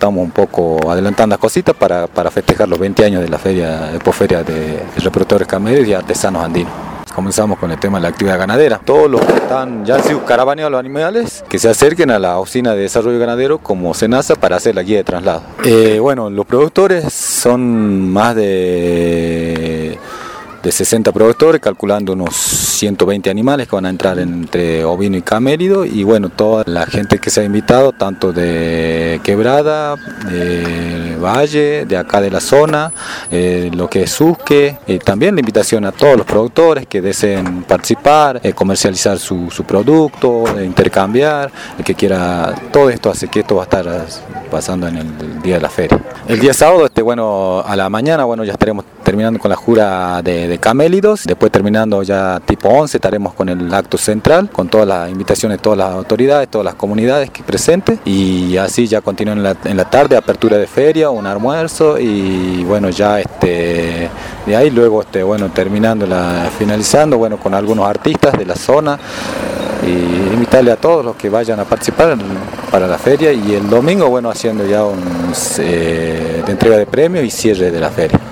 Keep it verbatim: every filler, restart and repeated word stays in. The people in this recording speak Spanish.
estamos un poco adelantando las cositas para, para festejar los veinte años de la feria, Expoferia de reproductores camellos y artesanos andinos. Comenzamos con el tema de la actividad ganadera. Todos los que están ya han sido caravaneados los animales, que se acerquen a la oficina de desarrollo ganadero como SENASA para hacer la guía de traslado. Eh, bueno, los productores son más de, de sesenta productores, calculando unos ciento veinte animales que van a entrar entre ovino y camélido, y bueno, toda la gente que se ha invitado, tanto de Quebrada, de Valle, de acá de la zona, eh, lo que es Susque, y también la invitación a todos los productores que deseen participar, eh, comercializar su, su producto, eh, intercambiar, el que quiera, todo esto hace que esto va a estar pasando en el, el día de la feria. El día sábado, este, bueno, a la mañana, bueno, ya estaremos terminando con la jura de, de camélidos, después terminando ya tipo once estaremos con el acto central, con todas las invitaciones de todas las autoridades, todas las comunidades que presentes, y así ya continúa en la, en la tarde, apertura de feria, un almuerzo, y bueno, ya este, de ahí luego, este, bueno, terminando, la, finalizando, bueno, con algunos artistas de la zona, y invitarle a todos los que vayan a participar para la feria, y el domingo, bueno, haciendo ya un eh, de entrega de premios y cierre de la feria.